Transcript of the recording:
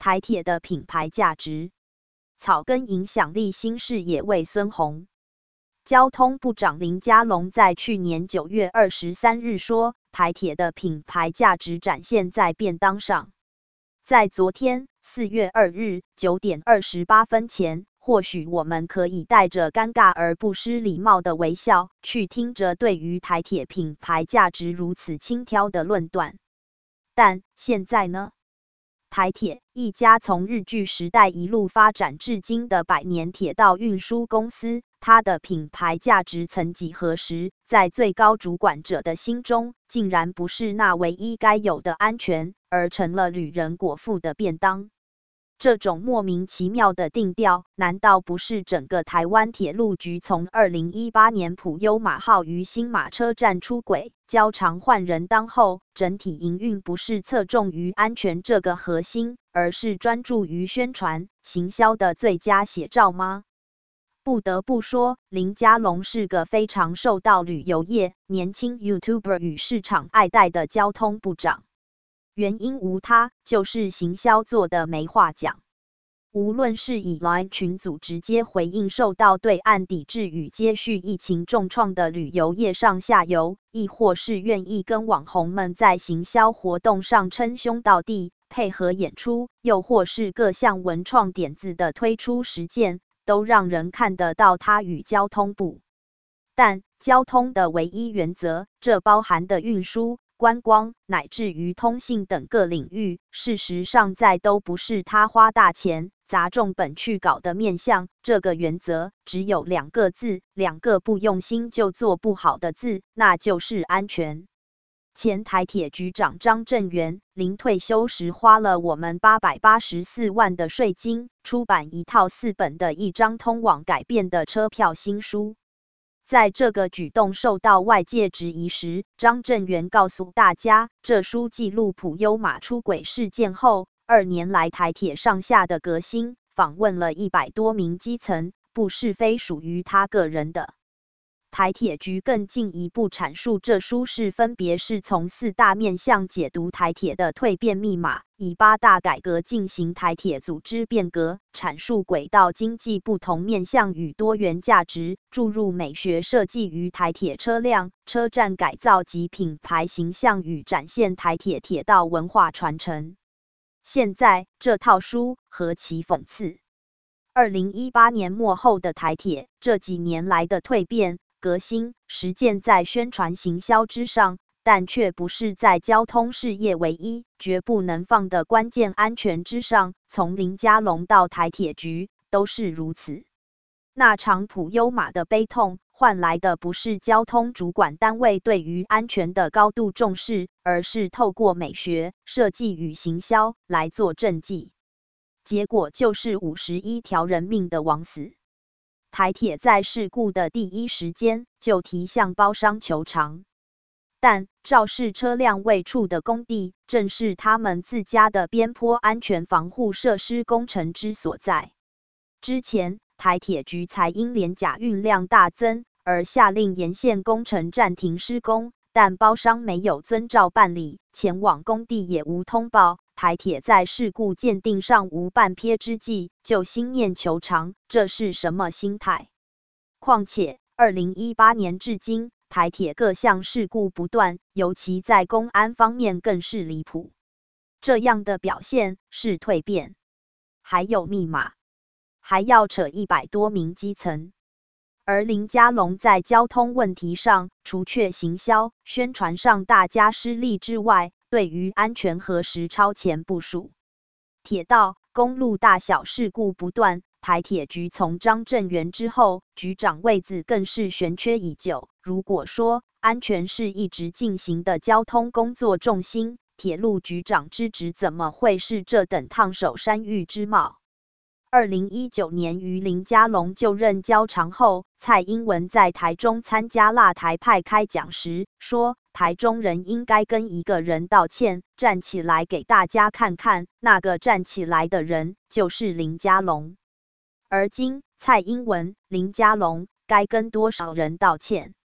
台铁的品牌价值。草根影响力新视野为孙宏。交通部长林佳龙在去年9月23日说，台铁的品牌价值展现在便当上。在昨天4月2日9点28分前，或许我们可以带着尴尬而不失礼貌的微笑，去听着对于台铁品牌价值如此轻佻的论断。但现在呢？台铁，一家从日据时代一路发展至今的百年铁道运输公司，它的品牌价值曾几何时，在最高主管者的心中，竟然不是那唯一该有的安全，而成了旅人果腹的便当。这种莫名其妙的定调，难道不是整个台湾铁路局从2018年普悠玛号于新马车站出轨，交长换人当后，整体营运不是侧重于安全这个核心，而是专注于宣传、行销的最佳写照吗？不得不说，林佳龙是个非常受到旅游业、年轻 YouTuber 与市场爱戴的交通部长。原因无他，就是行销做的没话讲。无论是以 LINE 群组直接回应受到对岸抵制与接续疫情重创的旅游业上下游，亦或是愿意跟网红们在行销活动上称兄道弟，配合演出，又或是各项文创点子的推出实践，都让人看得到他与交通部。但交通的唯一原则，这包含的运输、观光乃至于通信等各领域，事实上在都不是他花大钱砸重本去搞的面向。这个原则只有2个字，2个不用心就做不好的字，那就是安全。前台铁局长张正元临退休时花了我们884万的税金，出版一套4本的一张通往改变的车票新书。在这个举动受到外界质疑时，张正元告诉大家，这书记录普悠玛出轨事件后2年来台铁上下的革新，访问了100多名基层，不是非属于他个人的。台铁局更进一步阐述，这书是分别是从4大面向解读台铁的蜕变密码，以8大改革进行台铁组织变革，阐述轨道经济不同面向与多元价值，注入美学设计于台铁车辆、车站改造及品牌形象，与展现台铁铁道文化传承。现在这套书何其讽刺！2018年末后的台铁，这几年来的蜕变革新实践在宣传行销之上，但却不是在交通事业唯一、绝不能放的关键安全之上。从林佳龙到台铁局都是如此。那场普悠玛的悲痛，换来的不是交通主管单位对于安全的高度重视，而是透过美学、设计与行销来做政绩。结果就是51条人命的枉死。台铁在事故的第一时间就提向包商求偿，但肇事车辆位处的工地正是他们自家的边坡安全防护设施工程之所在。之前台铁局才因联甲运量大增而下令沿线工程暂停施工，但包商没有遵照办理，前往工地也无通报。台铁在事故鉴定上无半撇之际，就心念求偿，这是什么心态？况且2018年至今，台铁各项事故不断，尤其在公安方面更是离谱。这样的表现是蜕变，还有密码，还要扯100多名基层。而林佳龙在交通问题上，除却行销、宣传上大家失利之外，对于安全何时超前部署。铁道、公路大小事故不断，台铁局从张正元之后，局长位子更是悬缺已久。如果说安全是一直进行的交通工作重心，铁路局长之职怎么会是这等烫手山芋之帽？2019年于林佳龙就任交长后，蔡英文在台中参加辣台派开讲时说，台中人应该跟一个人道歉，站起来给大家看看，那个站起来的人就是林佳龙。而今蔡英文、林佳龙该跟多少人道歉？